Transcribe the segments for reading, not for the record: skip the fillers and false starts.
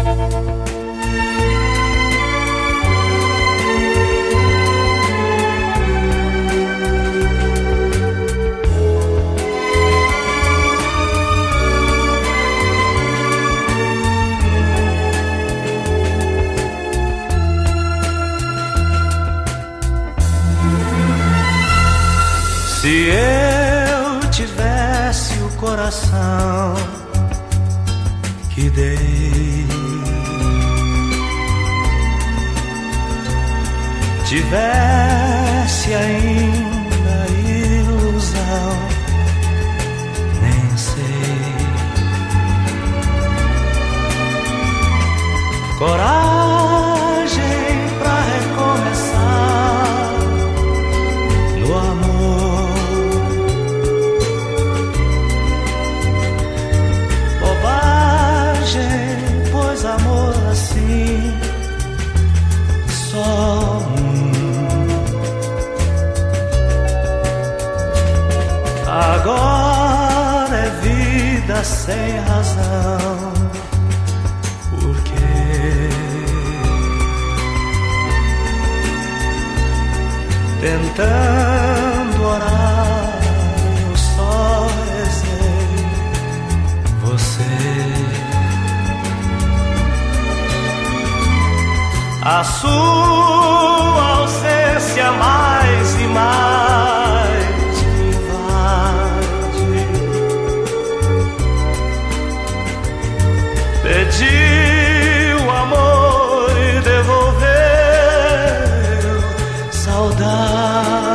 Se eu tivesse o coração que dei, tivesse ainda ilusão, nem sei, coragem pra recomeçar no amor. Pois amor assim, só agora é vida sem razão. Porque tentando orar eu só rezei você. A sua ausência mais e mais me invade. Pediu amor e devolveu saudade.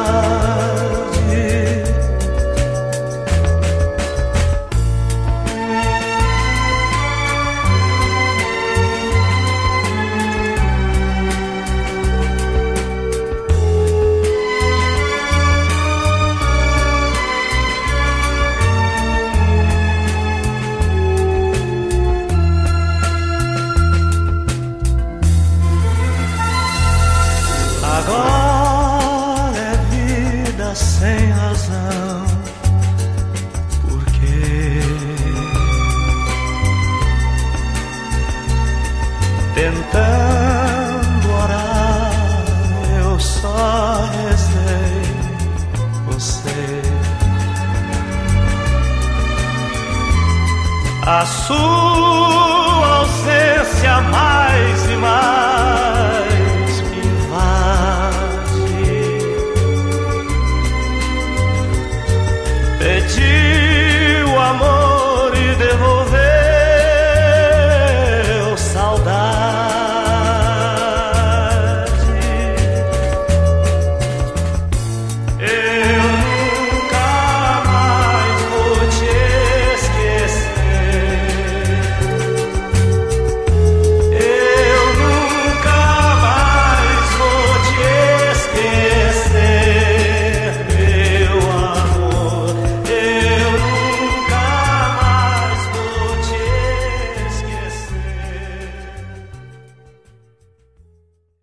Agora é vida sem razão, porque tentando orar eu só rezei você. A sua